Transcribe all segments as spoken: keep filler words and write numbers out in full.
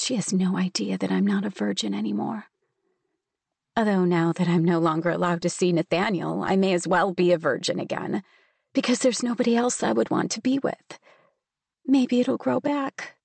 she has no idea that I'm not a virgin anymore. Although now that I'm no longer allowed to see Nathaniel, I may as well be a virgin again, because there's nobody else I would want to be with. Maybe it'll grow back.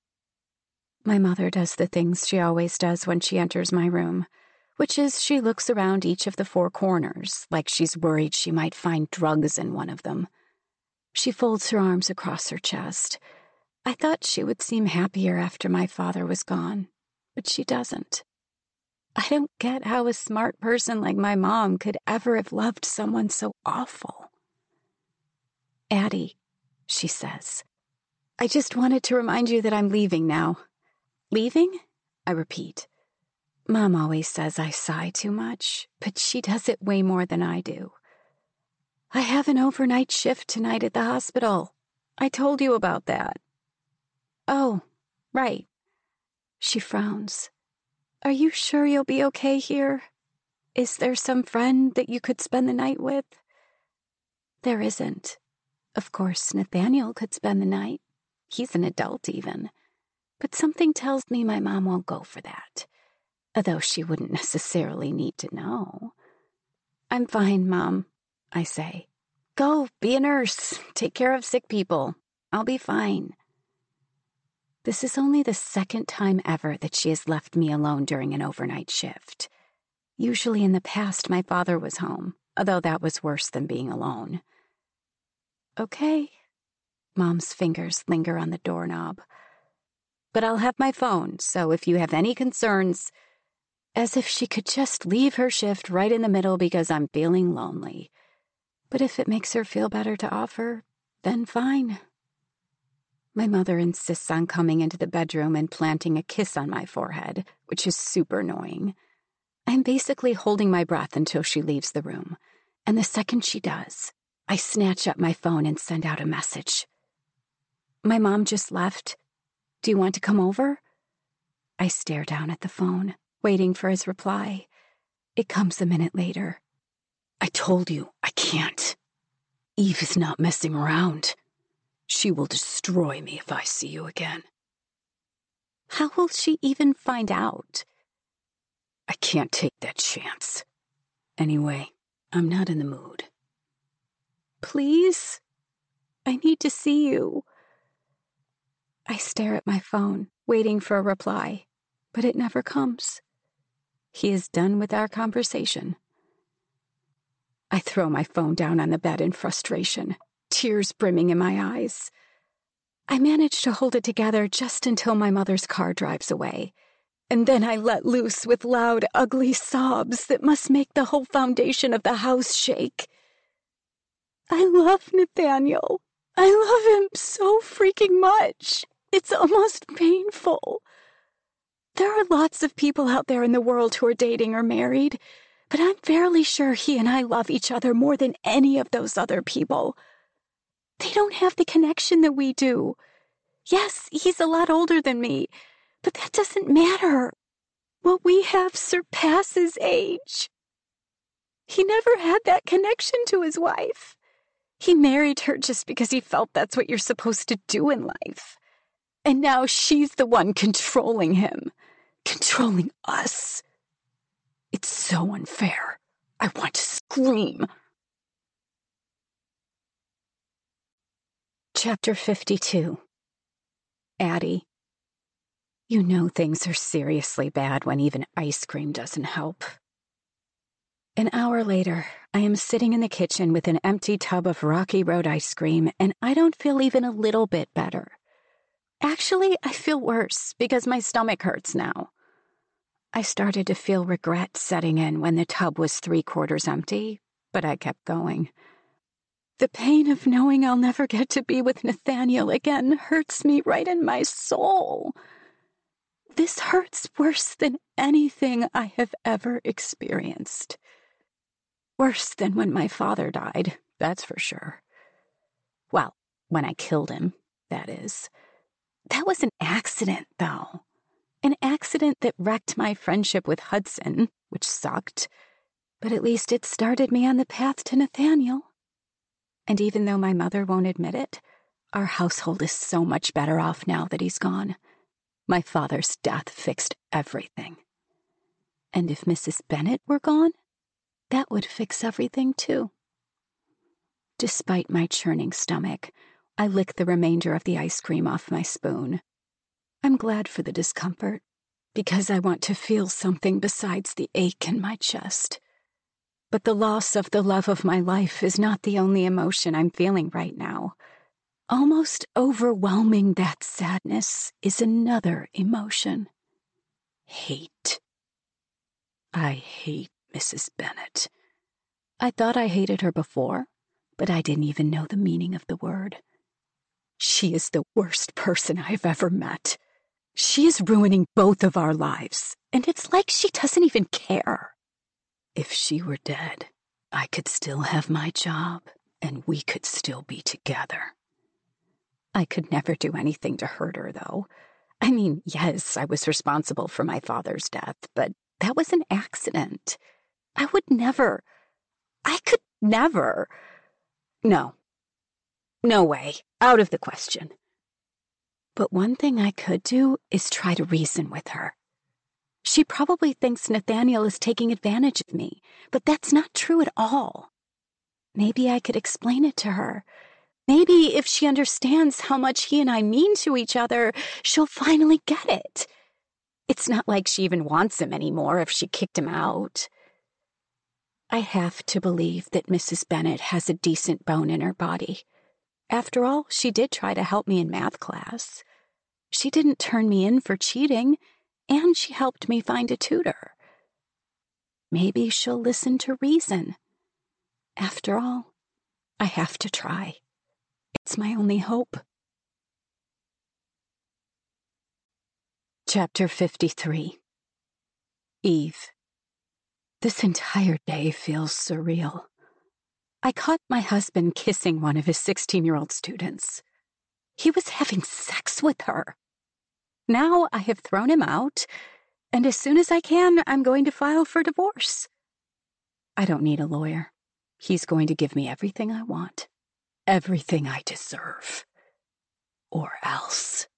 My mother does the things she always does when she enters my room, which is she looks around each of the four corners like she's worried she might find drugs in one of them. She folds her arms across her chest. I thought she would seem happier after my father was gone, but she doesn't. I don't get how a smart person like my mom could ever have loved someone so awful. Addie, she says, I just wanted to remind you that I'm leaving now. Leaving? I repeat. Mom always says I sigh too much, but she does it way more than I do. I have an overnight shift tonight at the hospital. I told you about that. Oh, right. She frowns. Are you sure you'll be okay here? Is there some friend that you could spend the night with? There isn't. Of course, Nathaniel could spend the night. He's an adult even. But something tells me my mom won't go for that, although she wouldn't necessarily need to know. I'm fine, Mom, I say. Go, be a nurse. Take care of sick people. I'll be fine. This is only the second time ever that she has left me alone during an overnight shift. Usually in the past, my father was home, although that was worse than being alone. Okay. Mom's fingers linger on the doorknob. But I'll have my phone, so if you have any concerns... As if she could just leave her shift right in the middle because I'm feeling lonely. But if it makes her feel better to offer, then fine. My mother insists on coming into the bedroom and planting a kiss on my forehead, which is super annoying. I'm basically holding my breath until she leaves the room, and the second she does, I snatch up my phone and send out a message. My mom just left. Do you want to come over? I stare down at the phone, waiting for his reply. It comes a minute later. I told you, I can't. Eve is not messing around. She will destroy me if I see you again. How will she even find out? I can't take that chance. Anyway, I'm not in the mood. Please? I need to see you. I stare at my phone, waiting for a reply, but it never comes. He is done with our conversation. I throw my phone down on the bed in frustration, tears brimming in my eyes. I manage to hold it together just until my mother's car drives away, and then I let loose with loud, ugly sobs that must make the whole foundation of the house shake. I love Nathaniel. I love him so freaking much. It's almost painful. There are lots of people out there in the world who are dating or married, but I'm fairly sure he and I love each other more than any of those other people. They don't have the connection that we do. Yes, he's a lot older than me, but that doesn't matter. What we have surpasses age. He never had that connection to his wife. He married her just because he felt that's what you're supposed to do in life. And now she's the one controlling him, controlling us. It's so unfair. I want to scream. Chapter fifty-two. Addie. You know things are seriously bad when even ice cream doesn't help. An hour later, I am sitting in the kitchen with an empty tub of Rocky Road ice cream, and I don't feel even a little bit better. Actually, I feel worse because my stomach hurts now. I started to feel regret setting in when the tub was three-quarters empty, but I kept going. The pain of knowing I'll never get to be with Nathaniel again hurts me right in my soul. This hurts worse than anything I have ever experienced. Worse than when my father died, that's for sure. Well, when I killed him, that is. That was an accident, though. An accident that wrecked my friendship with Hudson, which sucked. But at least it started me on the path to Nathaniel. And even though my mother won't admit it, our household is so much better off now that he's gone. My father's death fixed everything. And if Missus Bennet were gone, that would fix everything too. Despite my churning stomach, I licked the remainder of the ice cream off my spoon. I'm glad for the discomfort, because I want to feel something besides the ache in my chest. But the loss of the love of my life is not the only emotion I'm feeling right now. Almost overwhelming that sadness is another emotion. Hate. I hate Missus Bennet. I thought I hated her before, but I didn't even know the meaning of the word. She is the worst person I've ever met. She is ruining both of our lives, and it's like she doesn't even care. If she were dead, I could still have my job, and we could still be together. I could never do anything to hurt her, though. I mean, yes, I was responsible for my father's death, but that was an accident. I would never... I could never... No. No way. Out of the question. But one thing I could do is try to reason with her. She probably thinks Nathaniel is taking advantage of me, but that's not true at all. Maybe I could explain it to her. Maybe if she understands how much he and I mean to each other, she'll finally get it. It's not like she even wants him anymore if she kicked him out. I have to believe that Missus Bennet has a decent bone in her body. After all, she did try to help me in math class. She didn't turn me in for cheating, and she helped me find a tutor. Maybe she'll listen to reason. After all, I have to try. It's my only hope. Chapter fifty-three. Eve. This entire day feels surreal. I caught my husband kissing one of his sixteen-year-old students. He was having sex with her. Now I have thrown him out, and as soon as I can, I'm going to file for divorce. I don't need a lawyer. He's going to give me everything I want. Everything I deserve. Or else.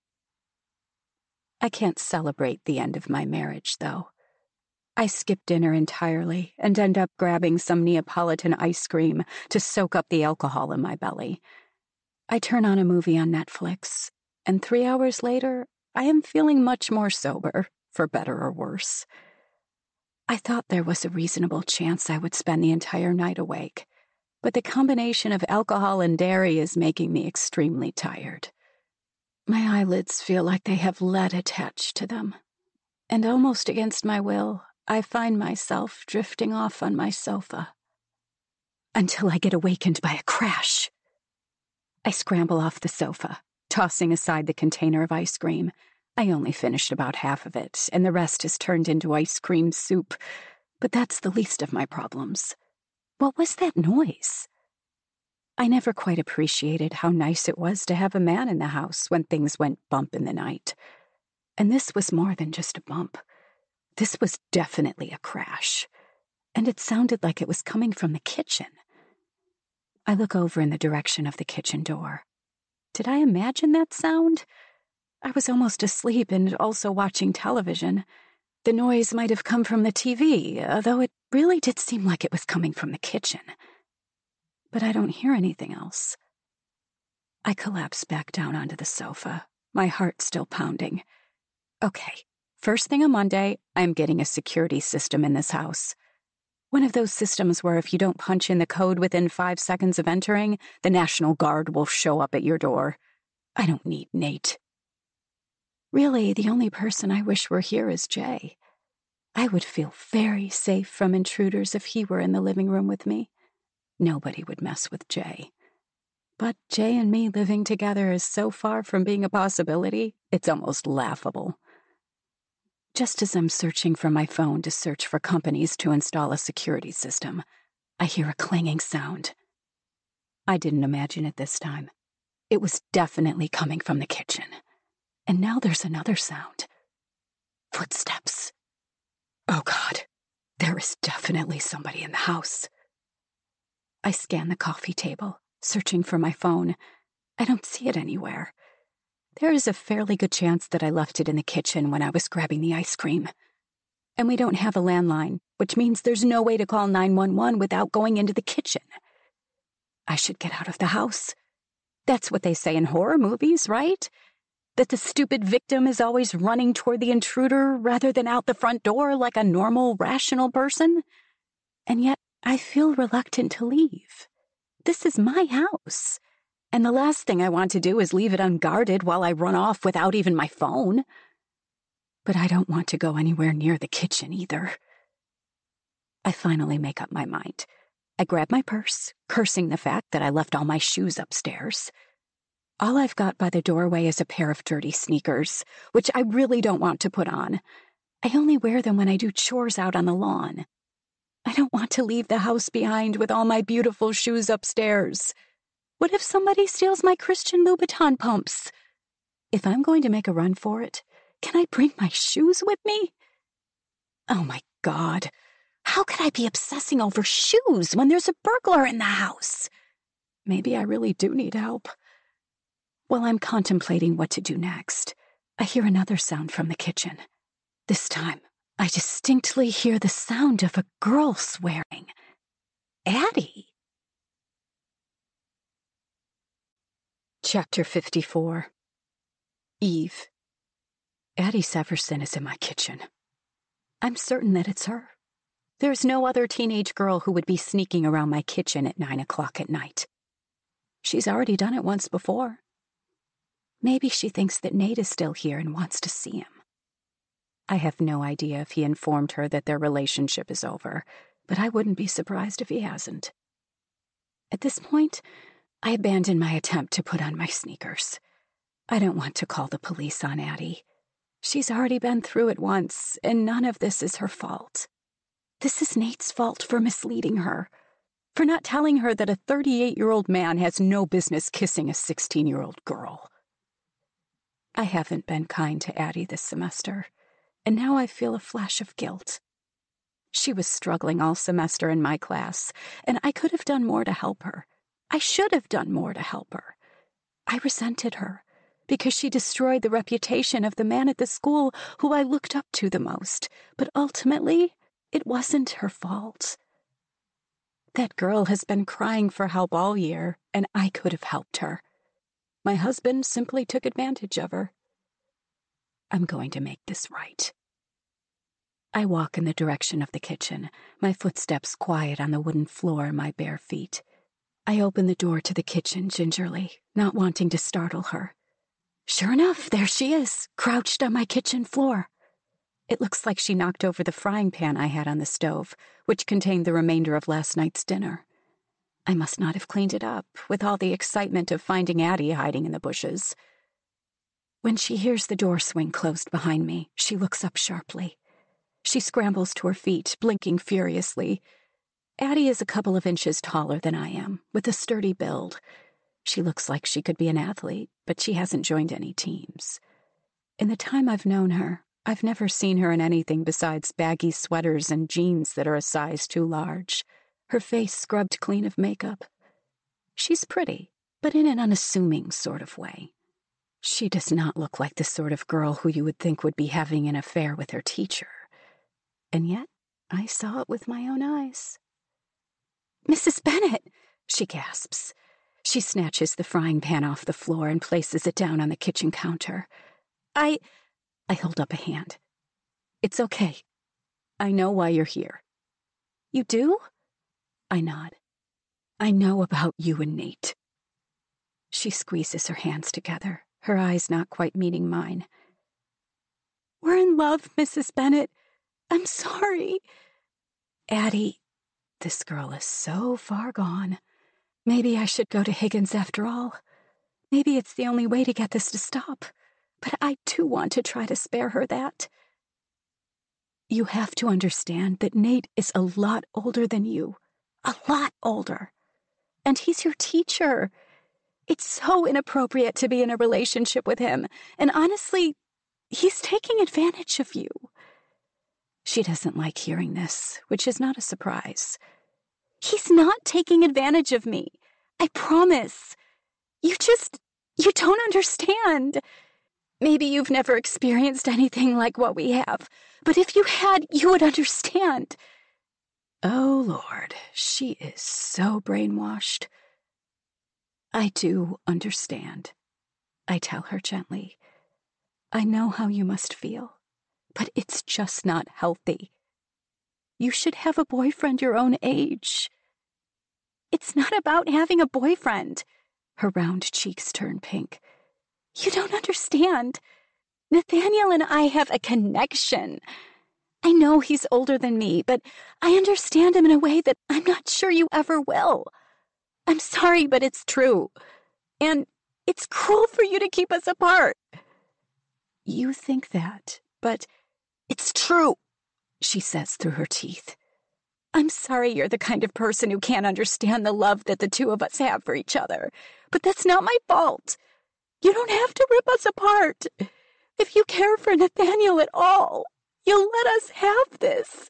I can't celebrate the end of my marriage, though. I skip dinner entirely and end up grabbing some Neapolitan ice cream to soak up the alcohol in my belly. I turn on a movie on Netflix, and three hours later, I am feeling much more sober, for better or worse. I thought there was a reasonable chance I would spend the entire night awake, but the combination of alcohol and dairy is making me extremely tired. My eyelids feel like they have lead attached to them, and almost against my will, I find myself drifting off on my sofa. Until I get awakened by a crash. I scramble off the sofa, tossing aside the container of ice cream. I only finished about half of it, and the rest has turned into ice cream soup, but that's the least of my problems. What was that noise? I never quite appreciated how nice it was to have a man in the house when things went bump in the night. And this was more than just a bump. This was definitely a crash, and it sounded like it was coming from the kitchen. I look over in the direction of the kitchen door. Did I imagine that sound? I was almost asleep and also watching television. The noise might have come from the T V, although it really did seem like it was coming from the kitchen. But I don't hear anything else. I collapse back down onto the sofa, my heart still pounding. Okay, first thing on Monday, I'm getting a security system in this house. One of those systems where if you don't punch in the code within five seconds of entering, the National Guard will show up at your door. I don't need Nate. Really, the only person I wish were here is Jay. I would feel very safe from intruders if he were in the living room with me. Nobody would mess with Jay. But Jay and me living together is so far from being a possibility, it's almost laughable. Just as I'm searching for my phone to search for companies to install a security system, I hear a clanging sound. I didn't imagine it this time. It was definitely coming from the kitchen. And now there's another sound. Footsteps. Oh God, there is definitely somebody in the house. I scan the coffee table, searching for my phone. I don't see it anywhere. There is a fairly good chance that I left it in the kitchen when I was grabbing the ice cream. And we don't have a landline, which means there's no way to call nine one one without going into the kitchen. I should get out of the house. That's what they say in horror movies, right? That the stupid victim is always running toward the intruder rather than out the front door like a normal, rational person. And yet, I feel reluctant to leave. This is my house. And the last thing I want to do is leave it unguarded while I run off without even my phone. But I don't want to go anywhere near the kitchen either. I finally make up my mind. I grab my purse, cursing the fact that I left all my shoes upstairs. All I've got by the doorway is a pair of dirty sneakers, which I really don't want to put on. I only wear them when I do chores out on the lawn. I don't want to leave the house behind with all my beautiful shoes upstairs. What if somebody steals my Christian Louboutin pumps? If I'm going to make a run for it, can I bring my shoes with me? Oh my God, how could I be obsessing over shoes when there's a burglar in the house? Maybe I really do need help. While I'm contemplating what to do next, I hear another sound from the kitchen. This time, I distinctly hear the sound of a girl swearing. Addie. Chapter fifty-four. Eve. Addie Severson is in my kitchen. I'm certain that it's her. There's no other teenage girl who would be sneaking around my kitchen at nine o'clock at night. She's already done it once before. Maybe she thinks that Nate is still here and wants to see him. I have no idea if he informed her that their relationship is over, but I wouldn't be surprised if he hasn't. At this point, I abandon my attempt to put on my sneakers. I don't want to call the police on Addie. She's already been through it once, and none of this is her fault. This is Nate's fault for misleading her, for not telling her that a thirty-eight-year-old man has no business kissing a sixteen-year-old girl. I haven't been kind to Addie this semester, and now I feel a flash of guilt. She was struggling all semester in my class, and I could have done more to help her. I should have done more to help her. I resented her because she destroyed the reputation of the man at the school who I looked up to the most, but ultimately, it wasn't her fault. That girl has been crying for help all year, and I could have helped her. My husband simply took advantage of her. I'm going to make this right. I walk in the direction of the kitchen, my footsteps quiet on the wooden floor and my bare feet. I open the door to the kitchen gingerly, not wanting to startle her. Sure enough, there she is, crouched on my kitchen floor. It looks like she knocked over the frying pan I had on the stove, which contained the remainder of last night's dinner. I must not have cleaned it up, with all the excitement of finding Addie hiding in the bushes. When she hears the door swing closed behind me, she looks up sharply. She scrambles to her feet, blinking furiously. Addie is a couple of inches taller than I am, with a sturdy build. She looks like she could be an athlete, but she hasn't joined any teams. In the time I've known her, I've never seen her in anything besides baggy sweaters and jeans that are a size too large, her face scrubbed clean of makeup. She's pretty, but in an unassuming sort of way. She does not look like the sort of girl who you would think would be having an affair with her teacher. And yet, I saw it with my own eyes. Missus Bennet, she gasps. She snatches the frying pan off the floor and places it down on the kitchen counter. I... I hold up a hand. It's okay. I know why you're here. You do? I nod. I know about you and Nate. She squeezes her hands together, her eyes not quite meeting mine. We're in love, Missus Bennet. I'm sorry. Addie, this girl is so far gone. Maybe I should go to Higgins after all. Maybe it's the only way to get this to stop. But I too want to try to spare her that. You have to understand that Nate is a lot older than you. A lot older. And he's your teacher. It's so inappropriate to be in a relationship with him. And honestly, he's taking advantage of you. She doesn't like hearing this, which is not a surprise. He's not taking advantage of me. I promise. You just, You don't understand. Maybe you've never experienced anything like what we have, but if you had, you would understand. Oh, Lord, she is so brainwashed. I do understand, I tell her gently. I know how you must feel, but it's just not healthy. You should have a boyfriend your own age. It's not about having a boyfriend. Her round cheeks turn pink. You don't understand. Nathaniel and I have a connection. I know he's older than me, but I understand him in a way that I'm not sure you ever will. I'm sorry, but it's true. And it's cruel for you to keep us apart. You think that, but it's true, she says through her teeth. I'm sorry you're the kind of person who can't understand the love that the two of us have for each other, but that's not my fault. You don't have to rip us apart. If you care for Nathaniel at all, you'll let us have this.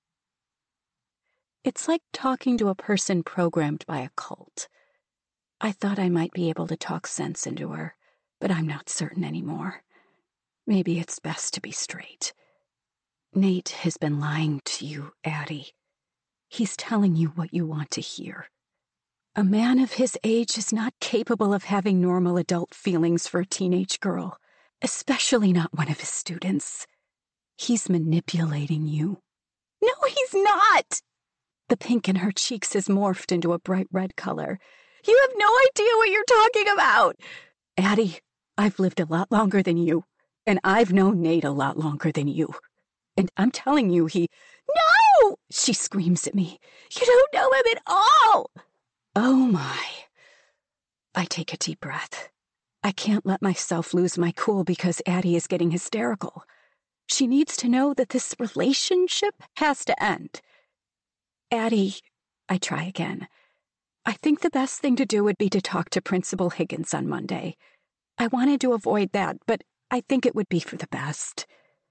It's like talking to a person programmed by a cult. I thought I might be able to talk sense into her, but I'm not certain anymore. Maybe it's best to be straight. Nate has been lying to you, Addie. He's telling you what you want to hear. A man of his age is not capable of having normal adult feelings for a teenage girl, especially not one of his students. He's manipulating you. No, he's not! The pink in her cheeks has morphed into a bright red color. You have no idea what you're talking about! Addie, I've lived a lot longer than you, and I've known Nate a lot longer than you. And I'm telling you, he... No! She screams at me. You don't know him at all! Oh my. I take a deep breath. I can't let myself lose my cool because Addie is getting hysterical. She needs to know that this relationship has to end. Addie, I try again. I think the best thing to do would be to talk to Principal Higgins on Monday. I wanted to avoid that, but I think it would be for the best.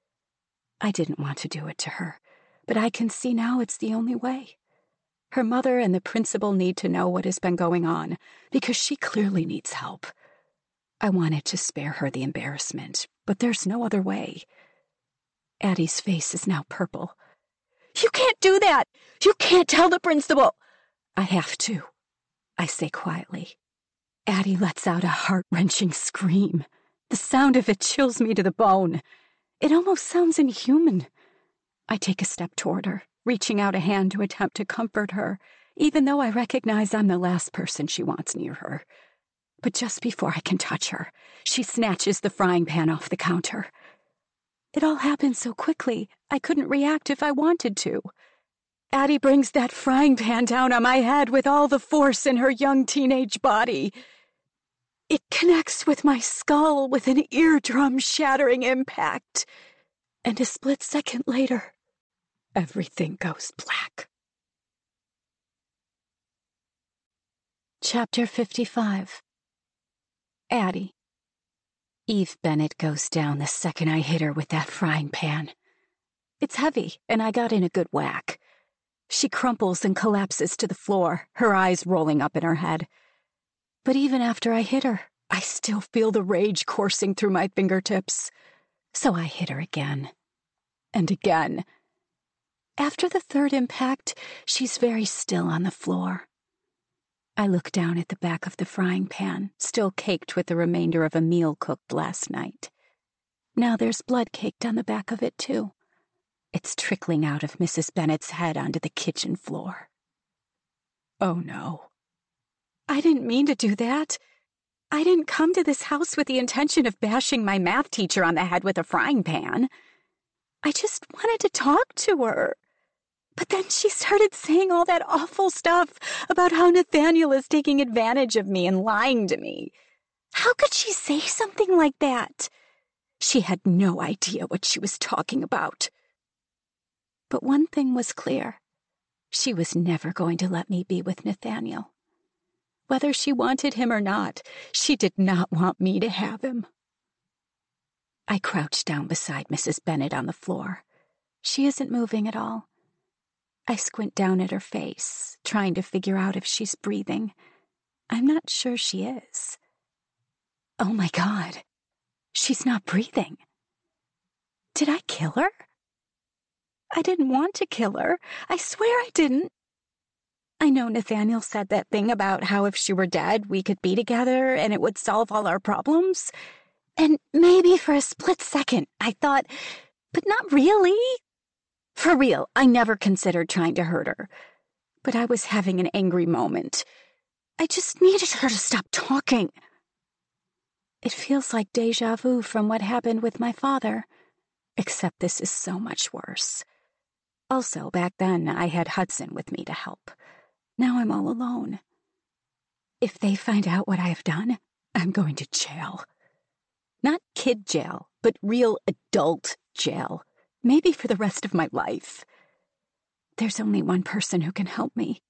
I didn't want to do it to her, but I can see now it's the only way. Her mother and the principal need to know what has been going on, because she clearly needs help. I wanted to spare her the embarrassment, but there's no other way. Addie's face is now purple. You can't do that! You can't tell the principal! I have to, I say quietly. Addie lets out a heart-wrenching scream. The sound of it chills me to the bone. It almost sounds inhuman. I take a step toward her, reaching out a hand to attempt to comfort her, even though I recognize I'm the last person she wants near her. But just before I can touch her, she snatches the frying pan off the counter. It all happened so quickly, I couldn't react if I wanted to. Addie brings that frying pan down on my head with all the force in her young teenage body. It connects with my skull with an eardrum-shattering impact. And a split second later, everything goes black. Chapter fifty-five. Addie. Eve Bennett goes down the second I hit her with that frying pan. It's heavy, and I got in a good whack. She crumples and collapses to the floor, her eyes rolling up in her head. But even after I hit her, I still feel the rage coursing through my fingertips. So I hit her again. And again. After the third impact, she's very still on the floor. I look down at the back of the frying pan, still caked with the remainder of a meal cooked last night. Now there's blood caked on the back of it, too. It's trickling out of Missus Bennett's head onto the kitchen floor. Oh, no. I didn't mean to do that. I didn't come to this house with the intention of bashing my math teacher on the head with a frying pan. I just wanted to talk to her. But then she started saying all that awful stuff about how Nathaniel is taking advantage of me and lying to me. How could she say something like that? She had no idea what she was talking about. But one thing was clear. She was never going to let me be with Nathaniel. Whether she wanted him or not, she did not want me to have him. I crouch down beside Missus Bennet on the floor. She isn't moving at all. I squint down at her face, trying to figure out if she's breathing. I'm not sure she is. Oh my God. She's not breathing. Did I kill her? I didn't want to kill her. I swear I didn't. I know Nathaniel said that thing about how if she were dead, we could be together and it would solve all our problems. And maybe for a split second, I thought, but not really. For real, I never considered trying to hurt her. But I was having an angry moment. I just needed her to stop talking. It feels like deja vu from what happened with my father, except this is so much worse. Also, back then, I had Hudson with me to help. Now I'm all alone. If they find out what I have done, I'm going to jail. Not kid jail, but real adult jail. Maybe for the rest of my life. There's only one person who can help me.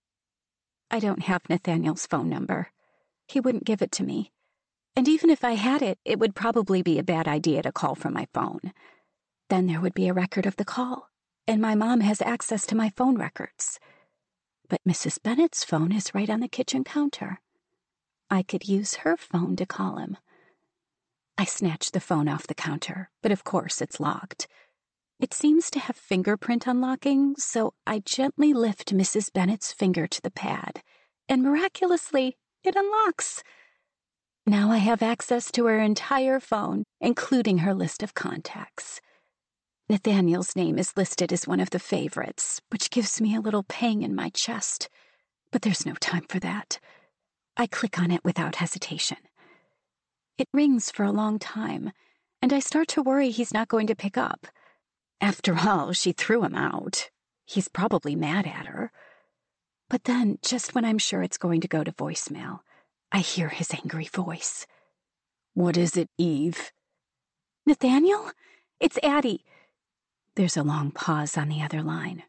I don't have Nathaniel's phone number. He wouldn't give it to me. And even if I had it, it would probably be a bad idea to call from my phone. Then there would be a record of the call, and my mom has access to my phone records. But Missus Bennett's phone is right on the kitchen counter. I could use her phone to call him. I snatched the phone off the counter, but of course it's locked. It seems to have fingerprint unlocking, so I gently lift Missus Bennett's finger to the pad, and miraculously, it unlocks. Now I have access to her entire phone, including her list of contacts. Nathaniel's name is listed as one of the favorites, which gives me a little pang in my chest. But there's no time for that. I click on it without hesitation. It rings for a long time, and I start to worry he's not going to pick up. After all, she threw him out. He's probably mad at her. But then, just when I'm sure it's going to go to voicemail, I hear his angry voice. "What is it, Eve?" "Nathaniel? It's Addie." There's a long pause on the other line.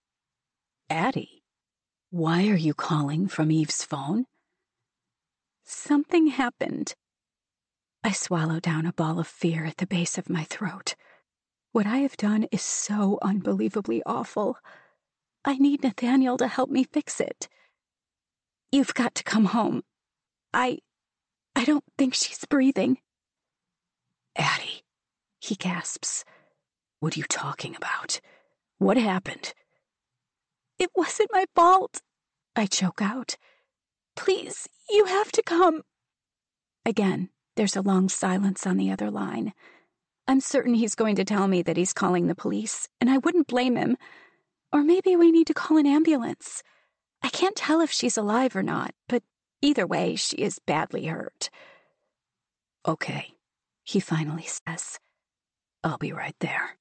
"Addie? Why are you calling from Eve's phone?" Something happened. I swallow down a ball of fear at the base of my throat. What I have done is so unbelievably awful. I need Nathaniel to help me fix it. You've got to come home. I... I don't think she's breathing. "Addie," he gasps. "What are you talking about? What happened?" "It wasn't my fault," I choke out. "Please, you have to come." Again, there's a long silence on the other line. I'm certain he's going to tell me that he's calling the police, and I wouldn't blame him. Or maybe we need to call an ambulance. I can't tell if she's alive or not, but either way, she is badly hurt. "Okay," he finally says. "I'll be right there."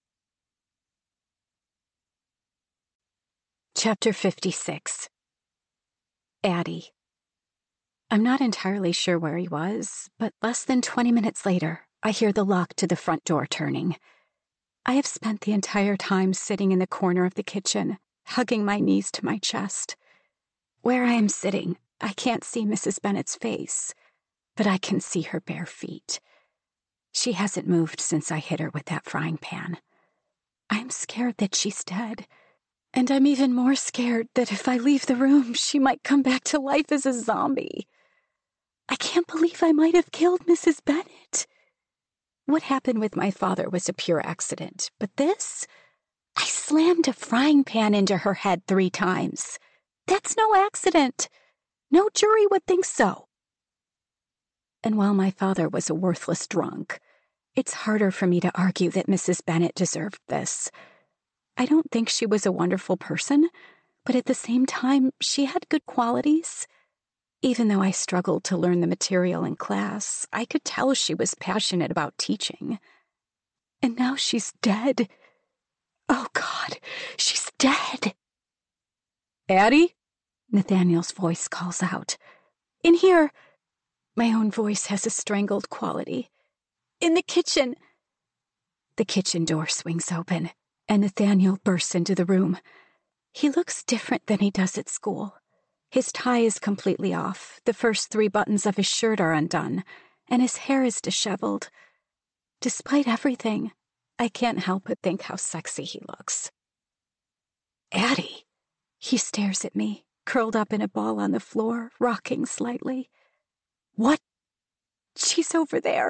Chapter fifty-six. Addie. I'm not entirely sure where he was, but less than twenty minutes later, I hear the lock to the front door turning. I have spent the entire time sitting in the corner of the kitchen, hugging my knees to my chest. Where I am sitting, I can't see Missus Bennett's face, but I can see her bare feet. She hasn't moved since I hit her with that frying pan. I'm scared that she's dead, and I'm even more scared that if I leave the room, she might come back to life as a zombie. I can't believe I might have killed Missus Bennett. What happened with my father was a pure accident, but this? I slammed a frying pan into her head three times. That's no accident. No jury would think so. And while my father was a worthless drunk, it's harder for me to argue that Missus Bennett deserved this. I don't think she was a wonderful person, but at the same time, she had good qualities. Even though I struggled to learn the material in class, I could tell she was passionate about teaching. And now she's dead. Oh, God, she's dead. "Addie?" Nathaniel's voice calls out. "In here." My own voice has a strangled quality. "In the kitchen." The kitchen door swings open, and Nathaniel bursts into the room. He looks different than he does at school. His tie is completely off, the first three buttons of his shirt are undone, and his hair is disheveled. Despite everything, I can't help but think how sexy he looks. "Addie!" He stares at me, curled up in a ball on the floor, rocking slightly. "What?" She's over there.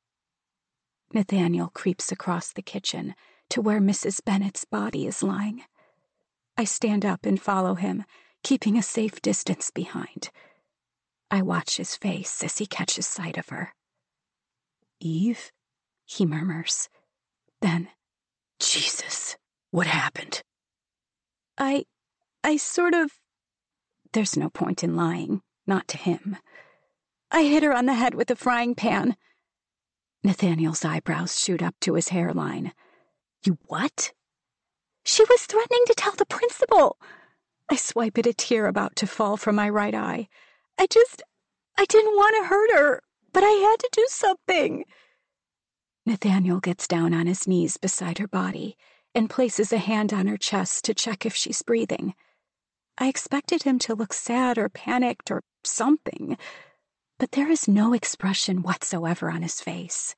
Nathaniel creeps across the kitchen to where Missus Bennet's body is lying. I stand up and follow him, keeping a safe distance behind. I watch his face as he catches sight of her. "Eve?" he murmurs. Then, "Jesus, what happened?" I... I sort of... There's no point in lying, not to him. I hit her on the head with a frying pan. Nathaniel's eyebrows shoot up to his hairline. "You what?" "She was threatening to tell the principal." I swipe at a tear about to fall from my right eye. I just... I didn't want to hurt her, but I had to do something. Nathaniel gets down on his knees beside her body and places a hand on her chest to check if she's breathing. I expected him to look sad or panicked or something, but there is no expression whatsoever on his face.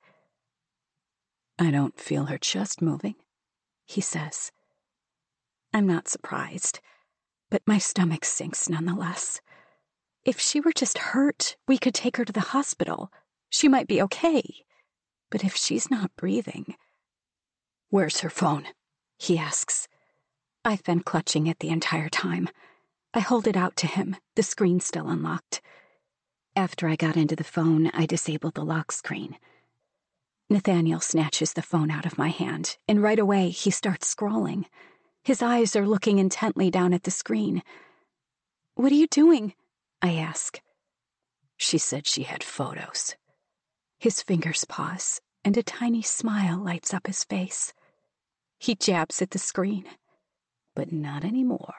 "I don't feel her chest moving," he says. I'm not surprised, but my stomach sinks nonetheless. If she were just hurt, we could take her to the hospital. She might be okay. But if she's not breathing... "Where's her phone?" he asks. I've been clutching it the entire time. I hold it out to him, the screen still unlocked. After I got into the phone, I disabled the lock screen. Nathaniel snatches the phone out of my hand, and right away he starts scrolling. His eyes are looking intently down at the screen. "What are you doing?" I ask. She said she had photos. His fingers pause, and a tiny smile lights up his face. He jabs at the screen. "But not anymore."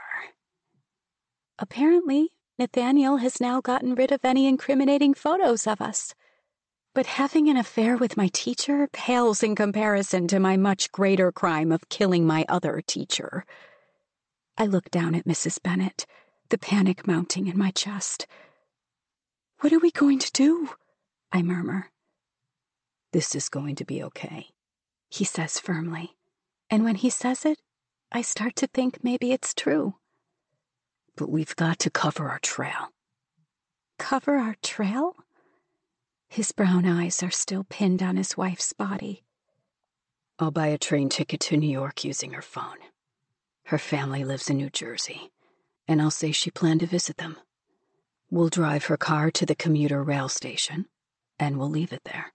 Apparently, Nathaniel has now gotten rid of any incriminating photos of us. But having an affair with my teacher pales in comparison to my much greater crime of killing my other teacher. I look down at Missus Bennet, the panic mounting in my chest. "What are we going to do?" I murmur. "This is going to be okay," he says firmly. And when he says it, I start to think maybe it's true. "But we've got to cover our trail." Cover our trail? His brown eyes are still pinned on his wife's body. "I'll buy a train ticket to New York using her phone. Her family lives in New Jersey, and I'll say she planned to visit them. We'll drive her car to the commuter rail station, and we'll leave it there."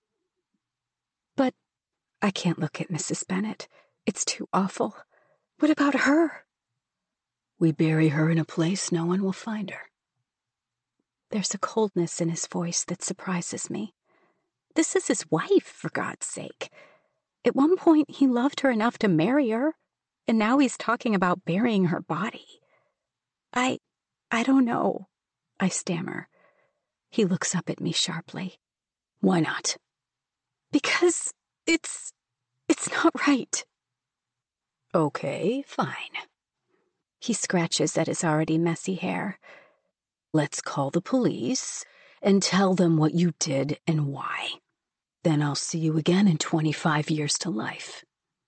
But I can't look at Missus Bennet. It's too awful. What about her? "We bury her in a place no one will find her." There's a coldness in his voice that surprises me. This is his wife, for God's sake. At one point, he loved her enough to marry her, and now he's talking about burying her body. I... I don't know, I stammer. He looks up at me sharply. "Why not?" "Because it's... it's not right." "Okay, fine." He scratches at his already messy hair. "Let's call the police and tell them what you did and why. Then I'll see you again in twenty-five years to life."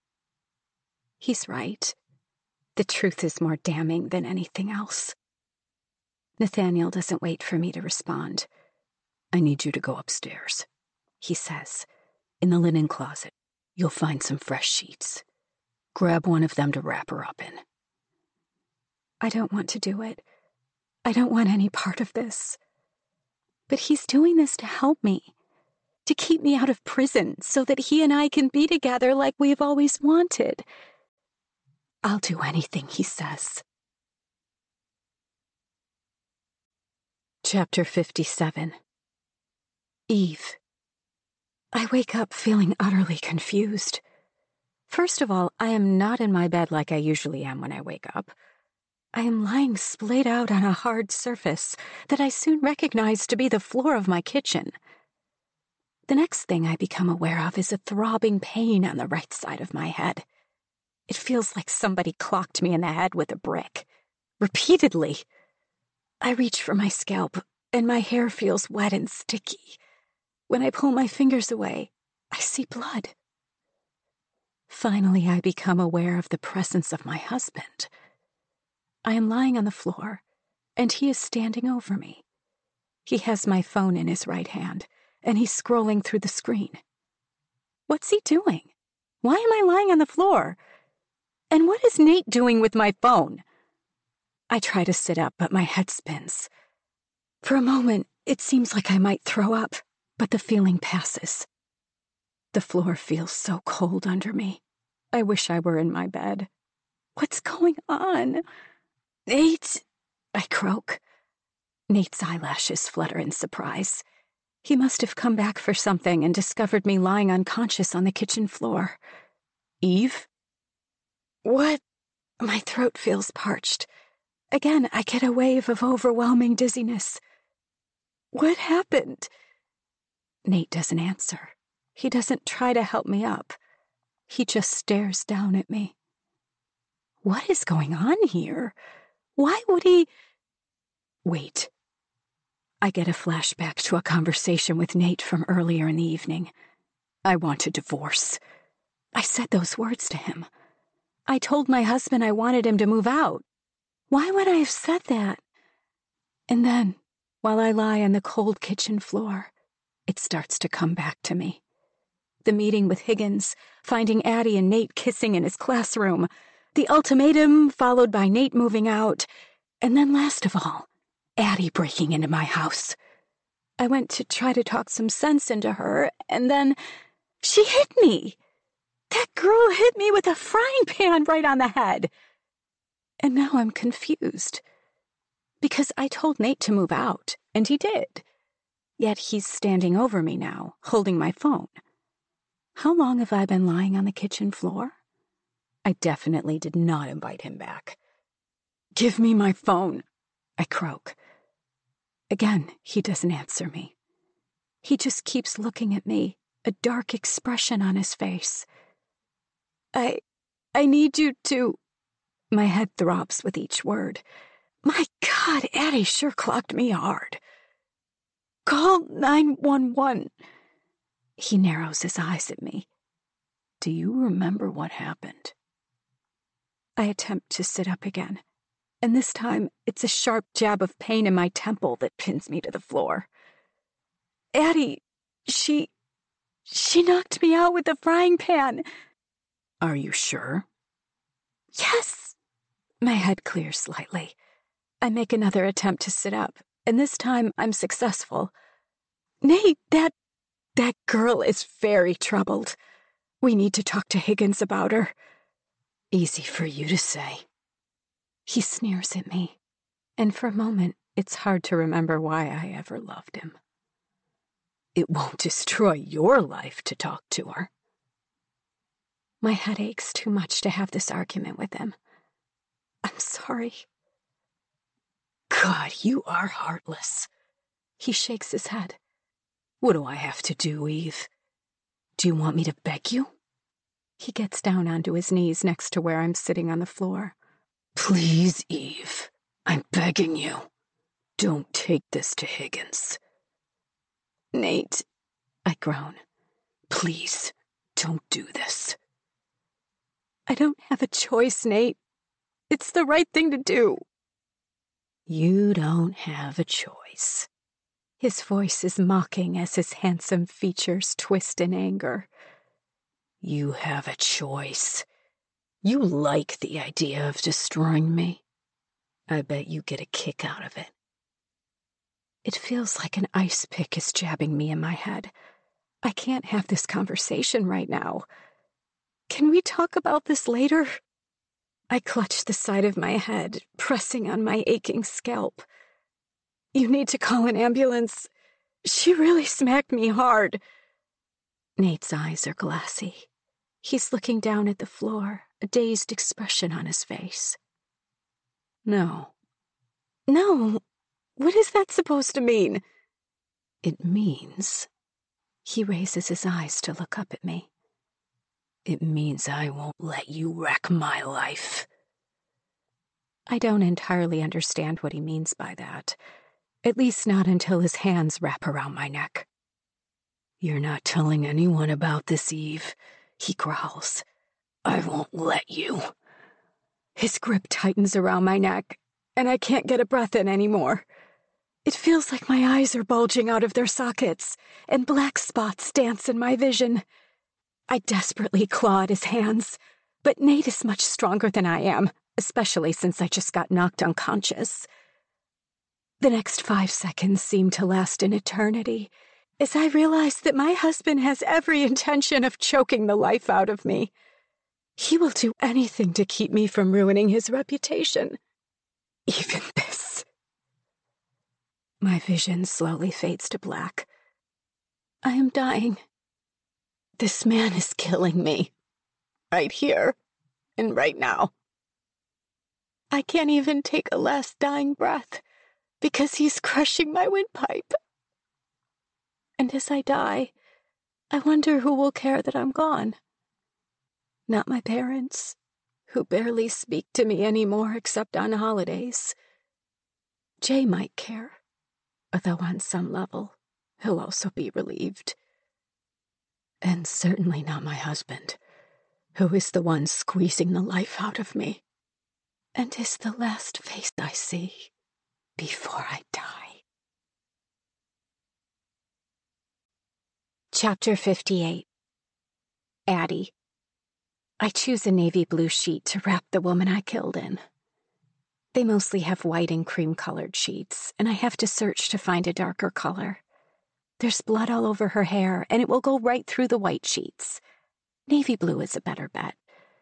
He's right. The truth is more damning than anything else. Nathaniel doesn't wait for me to respond. "I need you to go upstairs," he says. "In the linen closet, you'll find some fresh sheets. Grab one of them to wrap her up in." I don't want to do it. I don't want any part of this. But he's doing this to help me, to keep me out of prison so that he and I can be together like we've always wanted. I'll do anything he says. Chapter fifty-seven. Eve. I wake up feeling utterly confused. First of all, I am not in my bed like I usually am when I wake up. I am lying splayed out on a hard surface that I soon recognize to be the floor of my kitchen. The next thing I become aware of is a throbbing pain on the right side of my head. It feels like somebody clocked me in the head with a brick. Repeatedly. I reach for my scalp, and my hair feels wet and sticky. When I pull my fingers away, I see blood. Finally, I become aware of the presence of my husband. I am lying on the floor, and he is standing over me. He has my phone in his right hand, and he's scrolling through the screen. What's he doing? Why am I lying on the floor? And what is Nate doing with my phone? I try to sit up, but my head spins. For a moment, it seems like I might throw up, but the feeling passes. The floor feels so cold under me. I wish I were in my bed. What's going on? Nate, I croak. Nate's eyelashes flutter in surprise. He must have come back for something and discovered me lying unconscious on the kitchen floor. Eve? What? My throat feels parched. Again, I get a wave of overwhelming dizziness. What happened? Nate doesn't answer. He doesn't try to help me up. He just stares down at me. What is going on here? Why would he... Wait. I get a flashback to a conversation with Nate from earlier in the evening. I want a divorce. I said those words to him. I told my husband I wanted him to move out. Why would I have said that? And then, while I lie on the cold kitchen floor, it starts to come back to me. The meeting with Higgins, finding Addie and Nate kissing in his classroom, the ultimatum followed by Nate moving out, and then last of all, Addie breaking into my house. I went to try to talk some sense into her, and then she hit me. That girl hit me with a frying pan right on the head. And now I'm confused. Because I told Nate to move out, and he did. Yet he's standing over me now, holding my phone. How long have I been lying on the kitchen floor? I definitely did not invite him back. Give me my phone, I croak. Again, he doesn't answer me. He just keeps looking at me, a dark expression on his face. I... I need you to... My head throbs with each word. My God, Addie sure clocked me hard. Call nine one one. He narrows his eyes at me. Do you remember what happened? I attempt to sit up again, and this time it's a sharp jab of pain in my temple that pins me to the floor. Addie, she... she knocked me out with the frying pan. Are you sure? Yes. My head clears slightly. I make another attempt to sit up, and this time I'm successful. Nate, that... that girl is very troubled. We need to talk to Higgins about her. Easy for you to say. He sneers at me, and for a moment it's hard to remember why I ever loved him. It won't destroy your life to talk to her. My head aches too much to have this argument with him. I'm sorry. God, you are heartless. He shakes his head. What do I have to do, Eve? Do you want me to beg you? He gets down onto his knees next to where I'm sitting on the floor. Please, Eve, I'm begging you. Don't take this to Higgins. Nate, I groan. Please, don't do this. I don't have a choice, Nate. It's the right thing to do. You don't have a choice. His voice is mocking as his handsome features twist in anger. You have a choice. You like the idea of destroying me. I bet you get a kick out of it. It feels like an ice pick is jabbing me in my head. I can't have this conversation right now. Can we talk about this later? I clutch the side of my head, pressing on my aching scalp. You need to call an ambulance. She really smacked me hard. Nate's eyes are glassy. He's looking down at the floor, a dazed expression on his face. No. No. What is that supposed to mean? It means... He raises his eyes to look up at me. It means I won't let you wreck my life. I don't entirely understand what he means by that. At least not until his hands wrap around my neck. You're not telling anyone about this, Eve, he growls. I won't let you. His grip tightens around my neck, and I can't get a breath in anymore. It feels like my eyes are bulging out of their sockets, and black spots dance in my vision. I desperately claw at his hands, but Nate is much stronger than I am, especially since I just got knocked unconscious. The next five seconds seem to last an eternity, as I realize that my husband has every intention of choking the life out of me. He will do anything to keep me from ruining his reputation. Even this. My vision slowly fades to black. I am dying. This man is killing me. Right here. And right now. I can't even take a last dying breath because he's crushing my windpipe. And as I die, I wonder who will care that I'm gone. Not my parents, who barely speak to me anymore except on holidays. Jay might care, although on some level, he'll also be relieved. And certainly not my husband, who is the one squeezing the life out of me, and is the last face I see before I die. Chapter fifty-eight. Addie. I choose a navy blue sheet to wrap the woman I killed in. They mostly have white and cream-colored sheets, and I have to search to find a darker color. There's blood all over her hair, and it will go right through the white sheets. Navy blue is a better bet.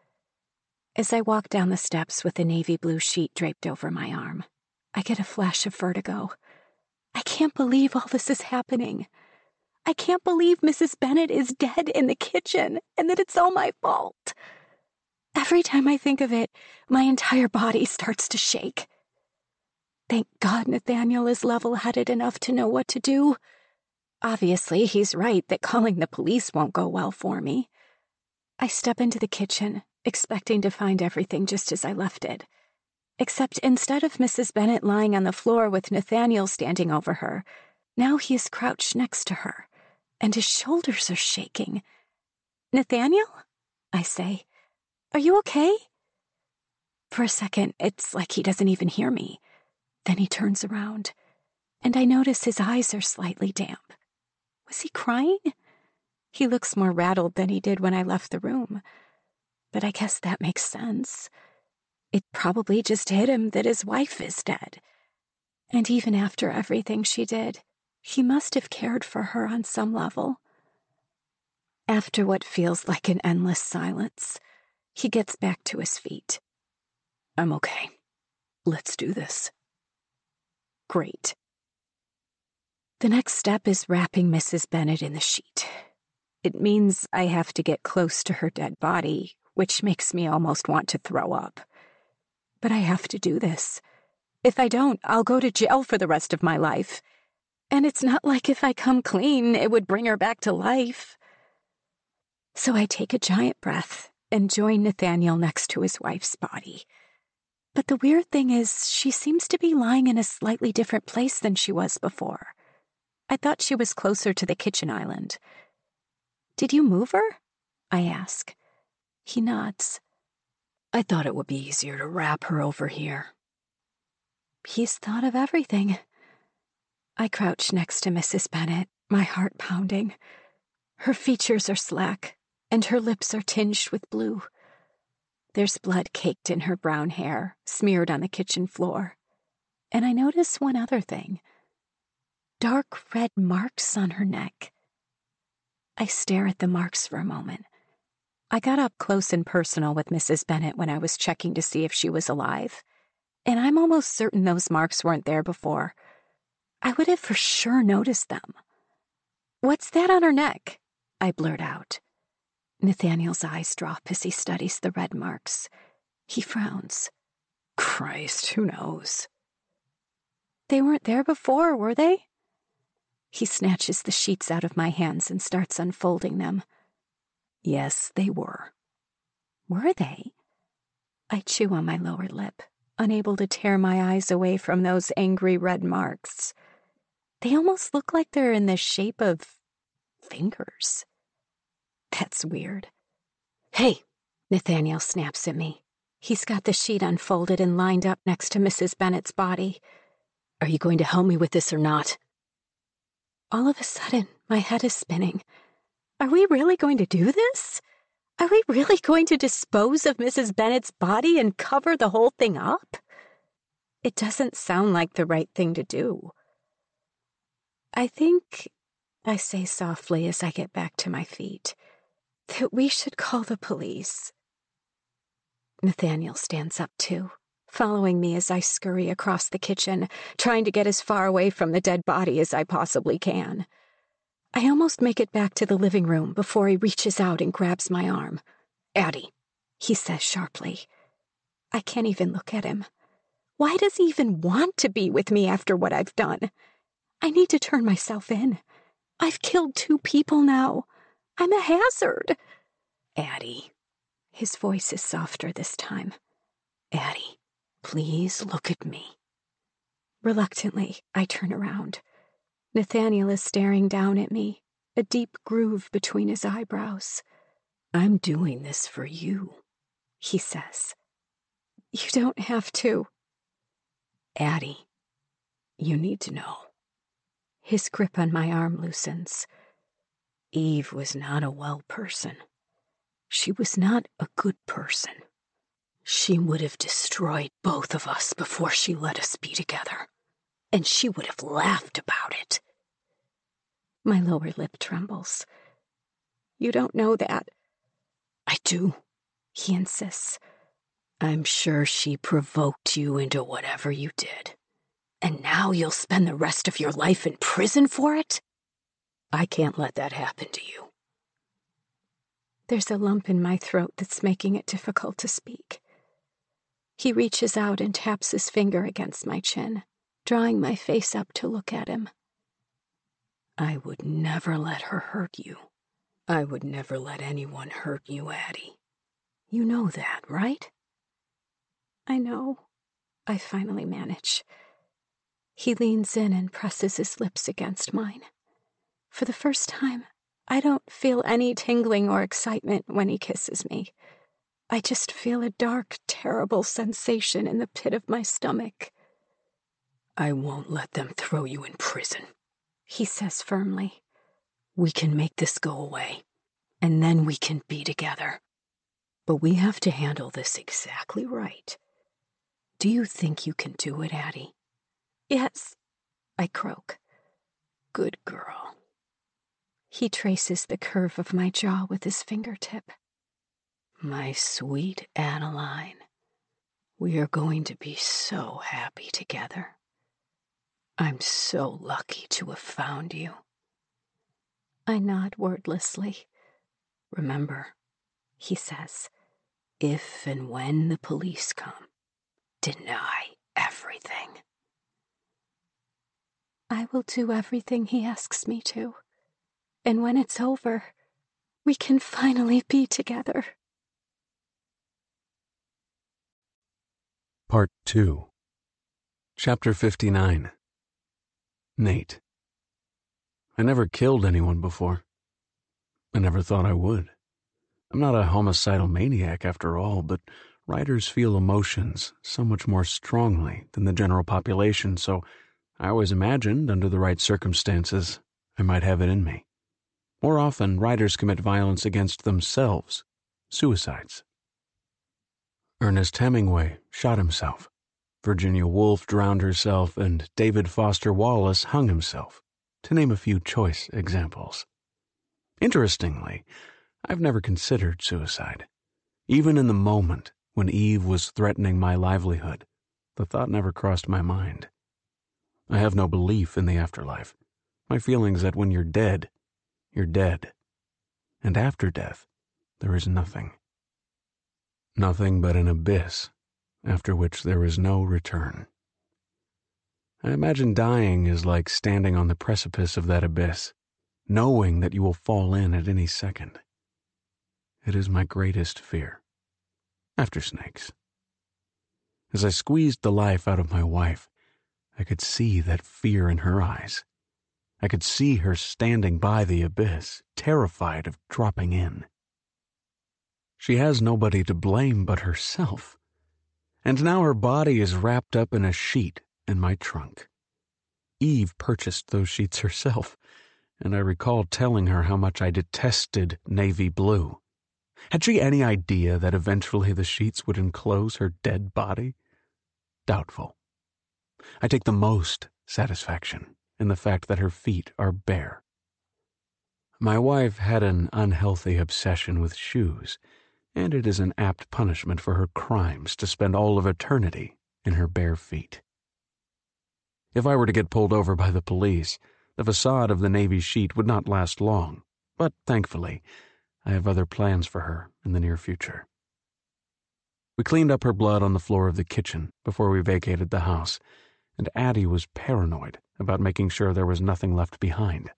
As I walk down the steps with the navy blue sheet draped over my arm, I get a flash of vertigo. I can't believe all this is happening. I can't believe Missus Bennet is dead in the kitchen, and that it's all my fault. Every time I think of it, my entire body starts to shake. Thank God Nathaniel is level-headed enough to know what to do. Obviously, he's right that calling the police won't go well for me. I step into the kitchen, expecting to find everything just as I left it. Except instead of Missus Bennet lying on the floor with Nathaniel standing over her, now he is crouched next to her, and his shoulders are shaking. "Nathaniel?" I say. "Are you okay?" For a second, it's like he doesn't even hear me. Then he turns around, and I notice his eyes are slightly damp. Was he crying? He looks more rattled than he did when I left the room. But I guess that makes sense. It probably just hit him that his wife is dead. And even after everything she did, he must have cared for her on some level. After what feels like an endless silence, he gets back to his feet. "I'm okay. Let's do this." Great. The next step is wrapping Missus Bennet in the sheet. It means I have to get close to her dead body, which makes me almost want to throw up. But I have to do this. If I don't, I'll go to jail for the rest of my life. And it's not like if I come clean, it would bring her back to life. So I take a giant breath and join Nathaniel next to his wife's body. But the weird thing is, she seems to be lying in a slightly different place than she was before. I thought she was closer to the kitchen island. "Did you move her?" I ask. He nods. "I thought it would be easier to wrap her over here." He's thought of everything. I crouch next to Missus Bennet, my heart pounding. Her features are slack, and her lips are tinged with blue. There's blood caked in her brown hair, smeared on the kitchen floor. And I notice one other thing. Dark red marks on her neck. I stare at the marks for a moment. I got up close and personal with Missus Bennet when I was checking to see if she was alive, and I'm almost certain those marks weren't there before. I would have for sure noticed them. "What's that on her neck?" I blurt out. Nathaniel's eyes drop as he studies the red marks. He frowns. "Christ, who knows?" "They weren't there before, were they?" He snatches the sheets out of my hands and starts unfolding them. "Yes, they were." "Were they?" I chew on my lower lip, unable to tear my eyes away from those angry red marks. They almost look like they're in the shape of fingers. That's weird. "Hey!" Nathaniel snaps at me. He's got the sheet unfolded and lined up next to Missus Bennet's body. Are you going to help me with this or not? All of a sudden, my head is spinning. Are we really going to do this? Are we really going to dispose of Missus Bennet's body and cover the whole thing up? It doesn't sound like the right thing to do. I think, I say softly as I get back to my feet, that we should call the police. Nathaniel stands up too, following me as I scurry across the kitchen, trying to get as far away from the dead body as I possibly can. I almost make it back to the living room before he reaches out and grabs my arm. Addie, he says sharply. I can't even look at him. Why does he even want to be with me after what I've done? I need to turn myself in. I've killed two people now. I'm a hazard. Addie. His voice is softer this time. Addie, please look at me. Reluctantly, I turn around. Nathaniel is staring down at me, a deep groove between his eyebrows. I'm doing this for you, he says. You don't have to. Addie, you need to know. His grip on my arm loosens. Eve was not a well person. She was not a good person. She would have destroyed both of us before she let us be together, and she would have laughed about it. My lower lip trembles. You don't know that. I do, he insists. I'm sure she provoked you into whatever you did. And now you'll spend the rest of your life in prison for it? I can't let that happen to you. There's a lump in my throat that's making it difficult to speak. He reaches out and taps his finger against my chin, drawing my face up to look at him. I would never let her hurt you. I would never let anyone hurt you, Addie. You know that, right? I know. I finally manage. He leans in and presses his lips against mine. For the first time, I don't feel any tingling or excitement when he kisses me. I just feel a dark, terrible sensation in the pit of my stomach. I won't let them throw you in prison, he says firmly. We can make this go away, and then we can be together. But we have to handle this exactly right. Do you think you can do it, Addie? Yes, I croak. Good girl. He traces the curve of my jaw with his fingertip. My sweet Adeline, we are going to be so happy together. I'm so lucky to have found you. I nod wordlessly. Remember, he says, if and when the police come, deny everything. I will do everything he asks me to. And when it's over, we can finally be together. Part two. Chapter fifty-nine. Nate. I never killed anyone before. I never thought I would. I'm not a homicidal maniac after all, but writers feel emotions so much more strongly than the general population, so I always imagined, under the right circumstances, I might have it in me. More often, writers commit violence against themselves, suicides. Ernest Hemingway shot himself. Virginia Woolf drowned herself, and David Foster Wallace hung himself, to name a few choice examples. Interestingly, I've never considered suicide. Even in the moment when Eve was threatening my livelihood, the thought never crossed my mind. I have no belief in the afterlife. My feeling is that when you're dead, you're dead. And after death, there is nothing. Nothing but an abyss, after which there is no return. I imagine dying is like standing on the precipice of that abyss, knowing that you will fall in at any second. It is my greatest fear, after snakes. As I squeezed the life out of my wife, I could see that fear in her eyes. I could see her standing by the abyss, terrified of dropping in. She has nobody to blame but herself, and now her body is wrapped up in a sheet in my trunk. Eve purchased those sheets herself, and I recall telling her how much I detested navy blue. Had she any idea that eventually the sheets would enclose her dead body? Doubtful. I take the most satisfaction in the fact that her feet are bare. My wife had an unhealthy obsession with shoes, and it is an apt punishment for her crimes to spend all of eternity in her bare feet. If I were to get pulled over by the police, the facade of the navy sheet would not last long, but thankfully, I have other plans for her in the near future. We cleaned up her blood on the floor of the kitchen before we vacated the house, and Addie was paranoid about making sure there was nothing left behind.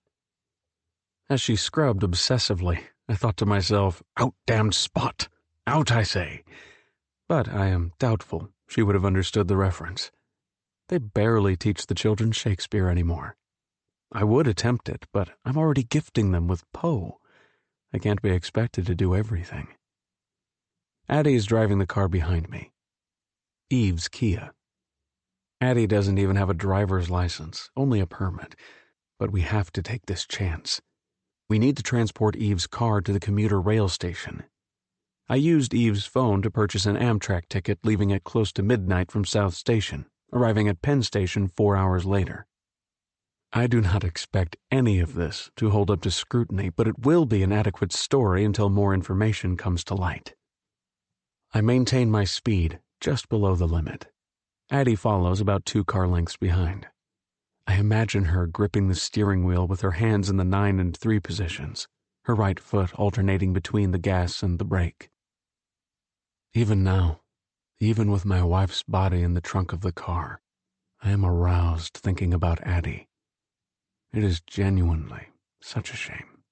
As she scrubbed obsessively, I thought to myself, "Out, damned spot! Out, I say!" But I am doubtful she would have understood the reference. They barely teach the children Shakespeare anymore. I would attempt it, but I'm already gifting them with Poe. I can't be expected to do everything. Addie is driving the car behind me. Eve's Kia. Addie doesn't even have a driver's license, only a permit, but we have to take this chance. We need to transport Eve's car to the commuter rail station. I used Eve's phone to purchase an Amtrak ticket leaving at close to midnight from South Station, arriving at Penn Station four hours later. I do not expect any of this to hold up to scrutiny, but it will be an adequate story until more information comes to light. I maintain my speed just below the limit. Addie follows about two car lengths behind. I imagine her gripping the steering wheel with her hands in the nine and three positions, her right foot alternating between the gas and the brake. Even now, even with my wife's body in the trunk of the car, I am aroused thinking about Addie. It is genuinely such a shame.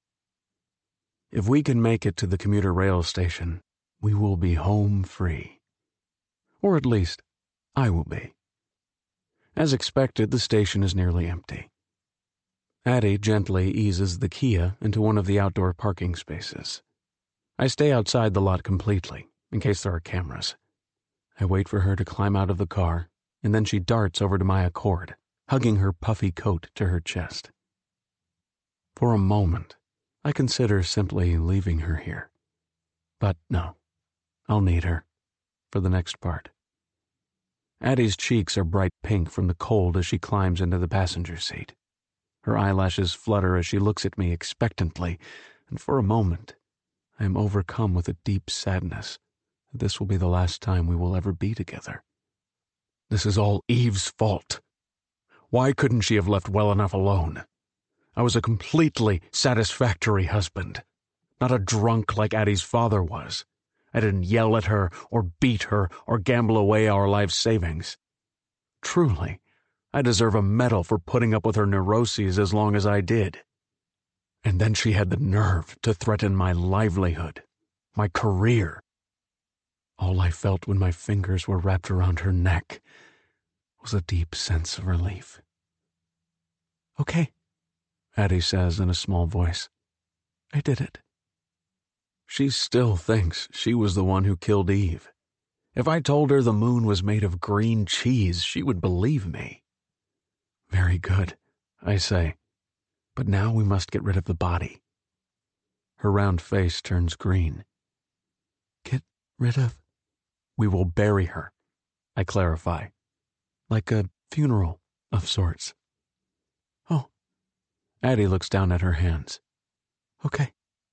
If we can make it to the commuter rail station, we will be home free. Or at least, I will be. As expected, the station is nearly empty. Addie gently eases the Kia into one of the outdoor parking spaces. I stay outside the lot completely, in case there are cameras. I wait for her to climb out of the car, and then she darts over to my Accord, hugging her puffy coat to her chest. For a moment, I consider simply leaving her here. But no, I'll need her for the next part. Addie's cheeks are bright pink from the cold as she climbs into the passenger seat. Her eyelashes flutter as she looks at me expectantly, and for a moment, I am overcome with a deep sadness that this will be the last time we will ever be together. This is all Eve's fault. Why couldn't she have left well enough alone? I was a completely satisfactory husband, not a drunk like Addie's father was. I didn't yell at her or beat her or gamble away our life savings. Truly, I deserve a medal for putting up with her neuroses as long as I did. And then she had the nerve to threaten my livelihood, my career. All I felt when my fingers were wrapped around her neck was a deep sense of relief. "Okay," Addie says in a small voice. "I did it." She still thinks she was the one who killed Eve. If I told her the moon was made of green cheese, she would believe me. "Very good," I say. "But now we must get rid of the body." Her round face turns green. "Get rid of?" "We will bury her," I clarify. "Like a funeral of sorts." "Oh." Addie looks down at her hands. "Okay."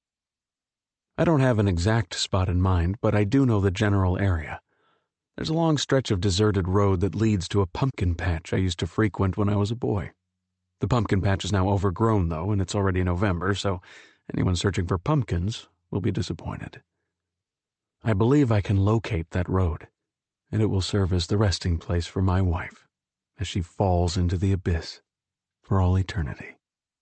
I don't have an exact spot in mind, but I do know the general area. There's a long stretch of deserted road that leads to a pumpkin patch I used to frequent when I was a boy. The pumpkin patch is now overgrown, though, and it's already November, so anyone searching for pumpkins will be disappointed. I believe I can locate that road, and it will serve as the resting place for my wife as she falls into the abyss for all eternity.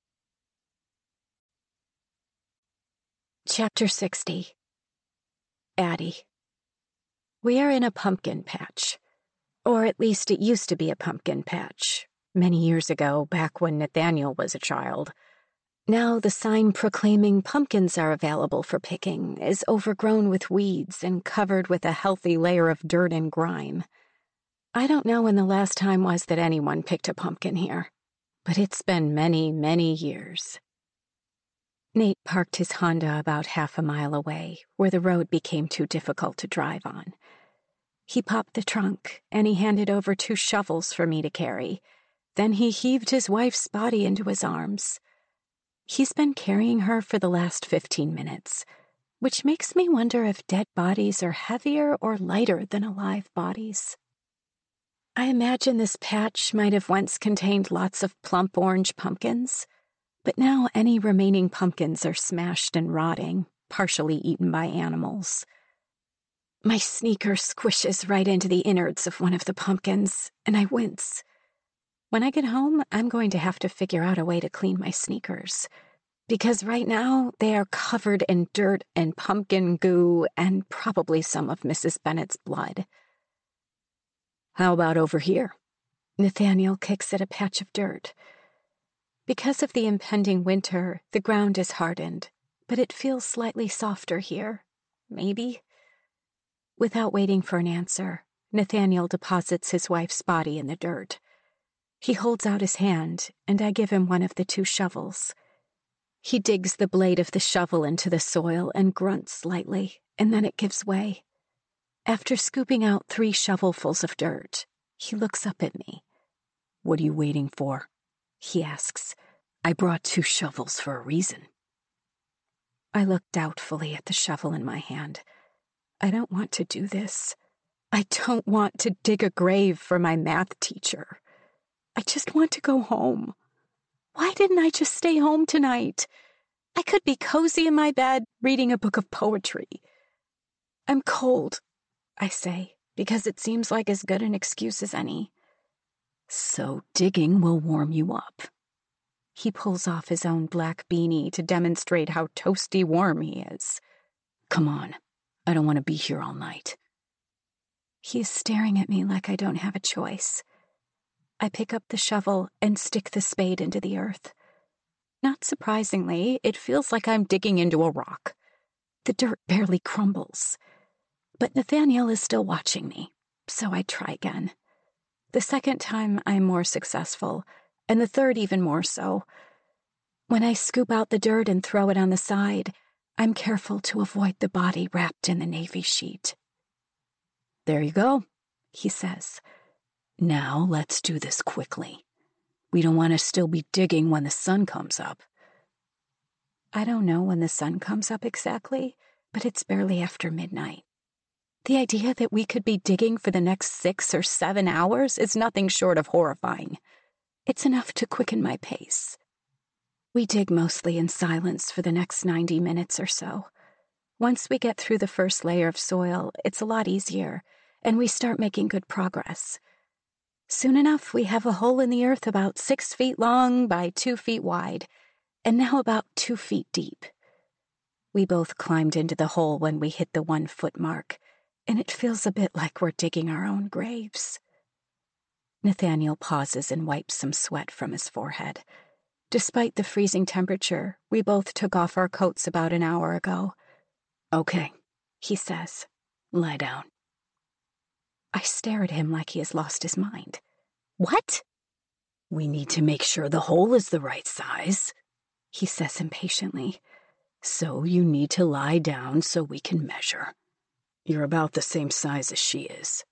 Chapter sixty. Addie. We are in a pumpkin patch. Or at least it used to be a pumpkin patch, many years ago, back when Nathaniel was a child. Now the sign proclaiming pumpkins are available for picking is overgrown with weeds and covered with a healthy layer of dirt and grime. I don't know when the last time was that anyone picked a pumpkin here. but it's been many, many years. Nate parked his Honda about half a mile away, where the road became too difficult to drive on. He popped the trunk, and he handed over two shovels for me to carry. Then he heaved his wife's body into his arms. He's been carrying her for the last fifteen minutes, which makes me wonder if dead bodies are heavier or lighter than alive bodies. I imagine this patch might have once contained lots of plump orange pumpkins, but now any remaining pumpkins are smashed and rotting, partially eaten by animals. My sneaker squishes right into the innards of one of the pumpkins, and I wince. When I get home, I'm going to have to figure out a way to clean my sneakers, because right now they are covered in dirt and pumpkin goo and probably some of Missus Bennet's blood. How about over here? Nathaniel kicks at a patch of dirt. Because of the impending winter, the ground is hardened, but it feels slightly softer here. Maybe. Without waiting for an answer, Nathaniel deposits his wife's body in the dirt. He holds out his hand, and I give him one of the two shovels. He digs the blade of the shovel into the soil and grunts slightly, and then it gives way. After scooping out three shovelfuls of dirt, he looks up at me. "What are you waiting for?" he asks. "I brought two shovels for a reason." I look doubtfully at the shovel in my hand. I don't want to do this. I don't want to dig a grave for my math teacher. I just want to go home. Why didn't I just stay home tonight? I could be cozy in my bed, reading a book of poetry. I'm cold, I say, because it seems like as good an excuse as any. "So digging will warm you up." He pulls off his own black beanie to demonstrate how toasty warm he is. "Come on, I don't want to be here all night." He is staring at me like I don't have a choice. I pick up the shovel and stick the spade into the earth. Not surprisingly, it feels like I'm digging into a rock. The dirt barely crumbles. But Nathaniel is still watching me, so I try again. The second time, I'm more successful, and the third even more so. When I scoop out the dirt and throw it on the side, I'm careful to avoid the body wrapped in the navy sheet. "There you go," he says. "Now let's do this quickly. We don't want to still be digging when the sun comes up." I don't know when the sun comes up exactly, but it's barely after midnight. The idea that we could be digging for the next six or seven hours is nothing short of horrifying. It's enough to quicken my pace. We dig mostly in silence for the next ninety minutes or so. Once we get through the first layer of soil, it's a lot easier, and we start making good progress. Soon enough, we have a hole in the earth about six feet long by two feet wide, and now about two feet deep. We both climbed into the hole when we hit the one-foot mark, and it feels a bit like we're digging our own graves. Nathaniel pauses and wipes some sweat from his forehead. Despite the freezing temperature, we both took off our coats about an hour ago. "Okay," he says. "Lie down." I stare at him like he has lost his mind. "What?" "We need to make sure the hole is the right size," he says impatiently. "So you need to lie down so we can measure. You're about the same size as she is."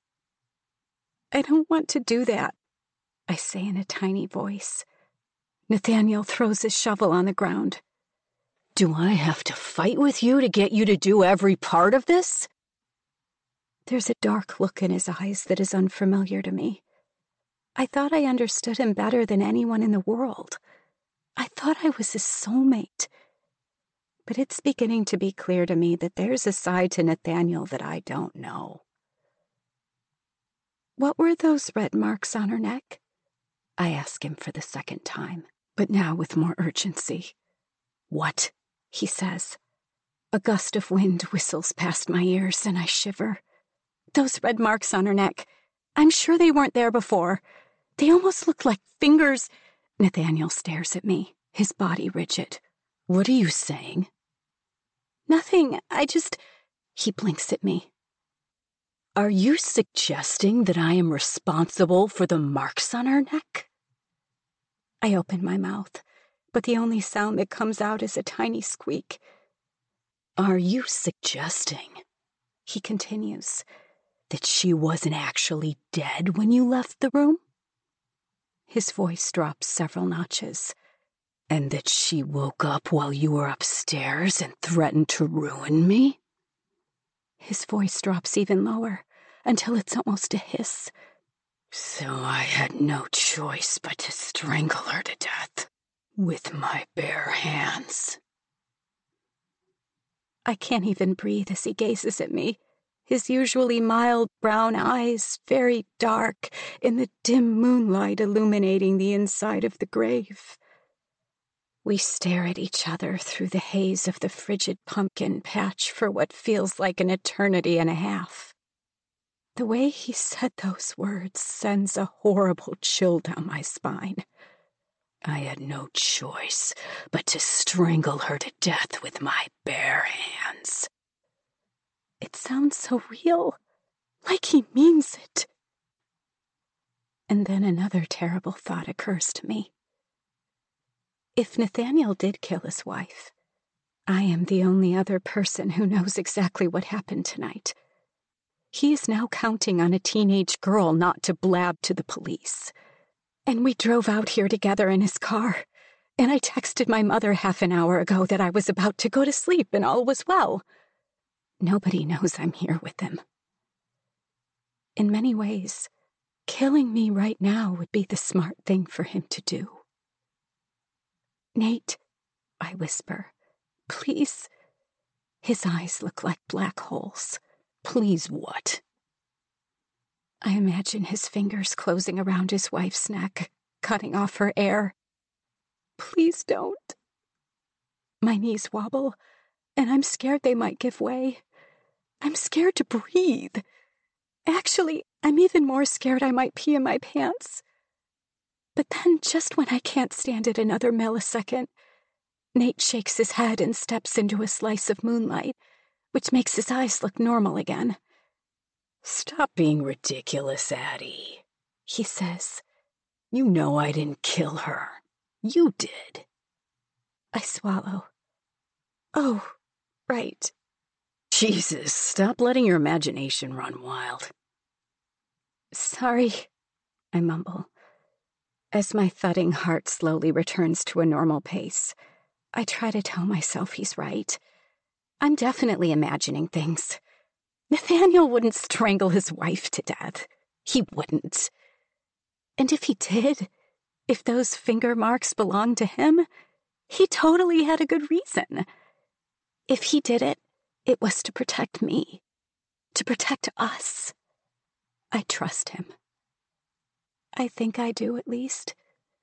"I don't want to do that," I say in a tiny voice. Nathaniel throws his shovel on the ground. "Do I have to fight with you to get you to do every part of this?" There's a dark look in his eyes that is unfamiliar to me. I thought I understood him better than anyone in the world. I thought I was his soulmate. But it's beginning to be clear to me that there's a side to Nathaniel that I don't know. "What were those red marks on her neck?" I ask him for the second time, but now with more urgency. "What?" he says. A gust of wind whistles past my ears and I shiver. "Those red marks on her neck. I'm sure they weren't there before. They almost look like fingers." Nathaniel stares at me, his body rigid. "What are you saying?" "Nothing. I just..." He blinks at me. "Are you suggesting that I am responsible for the marks on her neck?" I open my mouth, but the only sound that comes out is a tiny squeak. Are you suggesting, he continues, that she wasn't actually dead when you left the room? His voice drops several notches. And that she woke up while you were upstairs and threatened to ruin me? His voice drops even lower, until it's almost a hiss. So I had no choice but to strangle her to death with my bare hands. I can't even breathe as he gazes at me, his usually mild brown eyes very dark in the dim moonlight illuminating the inside of the grave. We stare at each other through the haze of the frigid pumpkin patch for what feels like an eternity and a half. The way he said those words sends a horrible chill down my spine. I had no choice but to strangle her to death with my bare hands. It sounds so real, like he means it. And then another terrible thought occurs to me. If Nathaniel did kill his wife, I am the only other person who knows exactly what happened tonight. He is now counting on a teenage girl not to blab to the police. And we drove out here together in his car, and I texted my mother half an hour ago that I was about to go to sleep and all was well. Nobody knows I'm here with him. In many ways, killing me right now would be the smart thing for him to do. Nate, I whisper, please. His eyes look like black holes. Please what? I imagine his fingers closing around his wife's neck, cutting off her air. Please don't. My knees wobble, and I'm scared they might give way. I'm scared to breathe. Actually, I'm even more scared I might pee in my pants. But then, just when I can't stand it another millisecond, Nate shakes his head and steps into a slice of moonlight, which makes his eyes look normal again. Stop being ridiculous, Addie, he says. You know I didn't kill her. You did. I swallow. Oh, right. Jesus, stop letting your imagination run wild. Sorry, I mumble. As my thudding heart slowly returns to a normal pace, I try to tell myself he's right. I'm definitely imagining things. Nathaniel wouldn't strangle his wife to death. He wouldn't. And if he did, if those finger marks belonged to him, he totally had a good reason. If he did it, it was to protect me, to protect us. I trust him. I think I do, at least.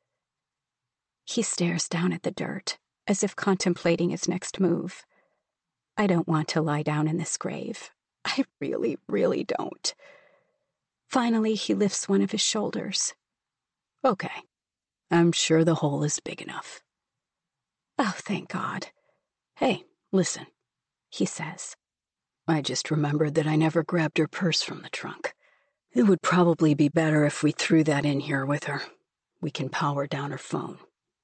He stares down at the dirt, as if contemplating his next move. I don't want to lie down in this grave. I really, really don't. Finally, he lifts one of his shoulders. Okay. I'm sure the hole is big enough. Oh, thank God. Hey, listen, he says. I just remembered that I never grabbed her purse from the trunk. It would probably be better if we threw that in here with her. We can power down her phone.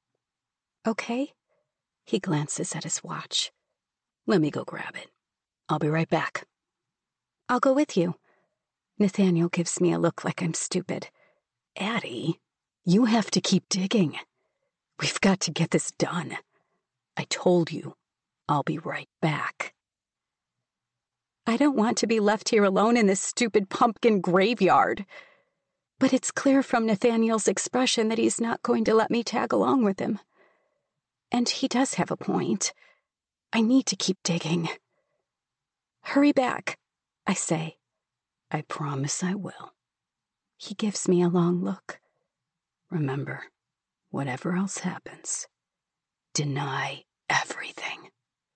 Okay. He glances at his watch. Let me go grab it. I'll be right back. I'll go with you. Nathaniel gives me a look like I'm stupid. Addie, you have to keep digging. We've got to get this done. I told you, I'll be right back. I don't want to be left here alone in this stupid pumpkin graveyard. But it's clear from Nathaniel's expression that he's not going to let me tag along with him. And he does have a point. I need to keep digging. Hurry back, I say. I promise I will. He gives me a long look. Remember, whatever else happens, deny everything.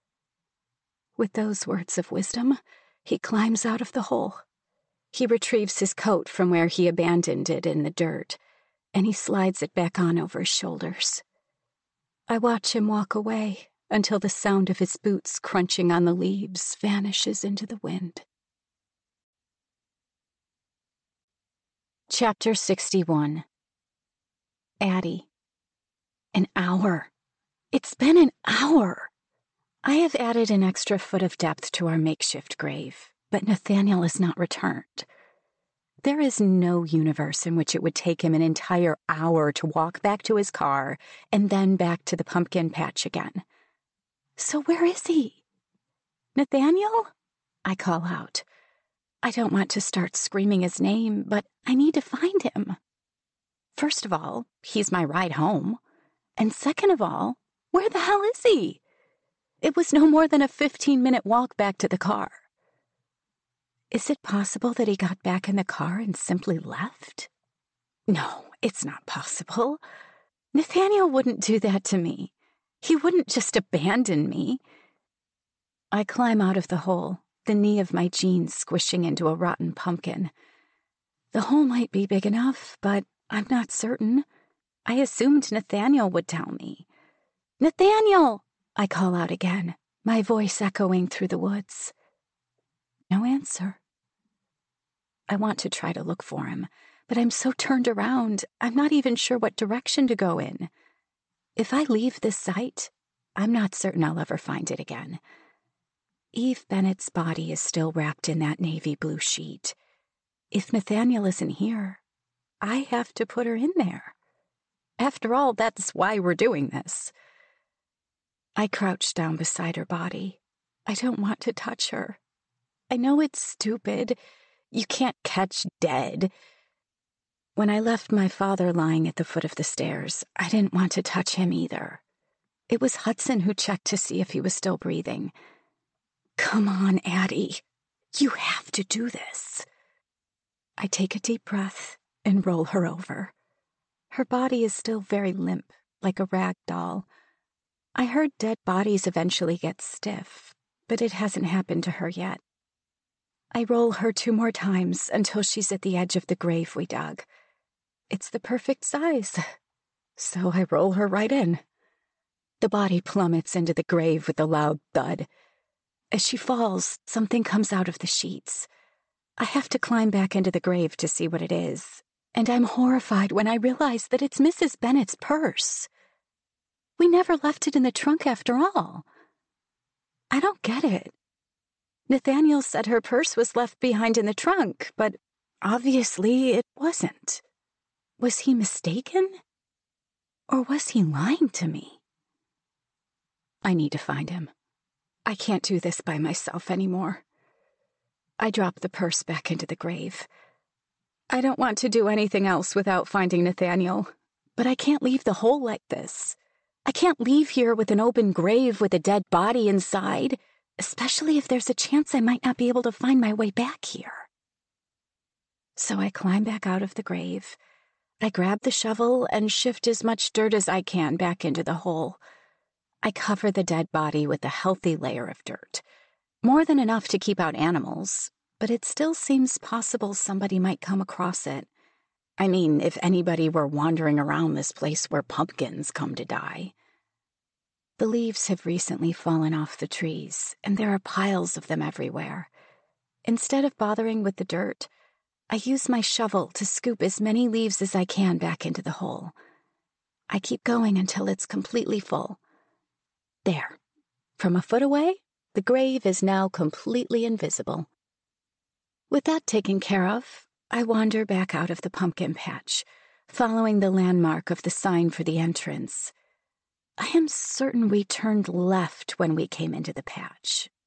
With those words of wisdom, he climbs out of the hole. He retrieves his coat from where he abandoned it in the dirt, and he slides it back on over his shoulders. I watch him walk away until the sound of his boots crunching on the leaves vanishes into the wind. Chapter sixty-one. Addie. An hour. It's been an hour. I have added an extra foot of depth to our makeshift grave, but Nathaniel has not returned. There is no universe in which it would take him an entire hour to walk back to his car and then back to the pumpkin patch again. So where is he? Nathaniel? I call out. I don't want to start screaming his name, but I need to find him. First of all, he's my ride home. And second of all, where the hell is he? It was no more than a fifteen-minute walk back to the car. Is it possible that he got back in the car and simply left? No, it's not possible. Nathaniel wouldn't do that to me. He wouldn't just abandon me. I climb out of the hole, the knee of my jeans squishing into a rotten pumpkin. The hole might be big enough, but I'm not certain. I assumed Nathaniel would tell me. Nathaniel! I call out again, my voice echoing through the woods. No answer. I want to try to look for him, but I'm so turned around, I'm not even sure what direction to go in. If I leave this site, I'm not certain I'll ever find it again. Eve Bennett's body is still wrapped in that navy blue sheet. If Nathaniel isn't here, I have to put her in there. After all, that's why we're doing this. I crouch down beside her body. I don't want to touch her. I know it's stupid. You can't catch dead. When I left my father lying at the foot of the stairs, I didn't want to touch him either. It was Hudson who checked to see if he was still breathing. Come on, Addie. You have to do this. I take a deep breath and roll her over. Her body is still very limp, like a rag doll. I heard dead bodies eventually get stiff, but it hasn't happened to her yet. I roll her two more times until she's at the edge of the grave we dug. It's the perfect size, so I roll her right in. The body plummets into the grave with a loud thud. As she falls, something comes out of the sheets. I have to climb back into the grave to see what it is, and I'm horrified when I realize that it's Missus Bennett's purse. We never left it in the trunk after all. I don't get it. Nathaniel said her purse was left behind in the trunk, but obviously it wasn't. Was he mistaken? Or was he lying to me? I need to find him. I can't do this by myself anymore. I drop the purse back into the grave. I don't want to do anything else without finding Nathaniel, but I can't leave the hole like this. I can't leave here with an open grave with a dead body inside, especially if there's a chance I might not be able to find my way back here. So I climb back out of the grave. I grab the shovel and shift as much dirt as I can back into the hole. I cover the dead body with a healthy layer of dirt. More than enough to keep out animals, but it still seems possible somebody might come across it. I mean, if anybody were wandering around this place where pumpkins come to die. The leaves have recently fallen off the trees, and there are piles of them everywhere. Instead of bothering with the dirt, I use my shovel to scoop as many leaves as I can back into the hole. I keep going until it's completely full. There. From a foot away, the grave is now completely invisible. With that taken care of, I wander back out of the pumpkin patch, following the landmark of the sign for the entrance. I am certain we turned left when we came into the patch,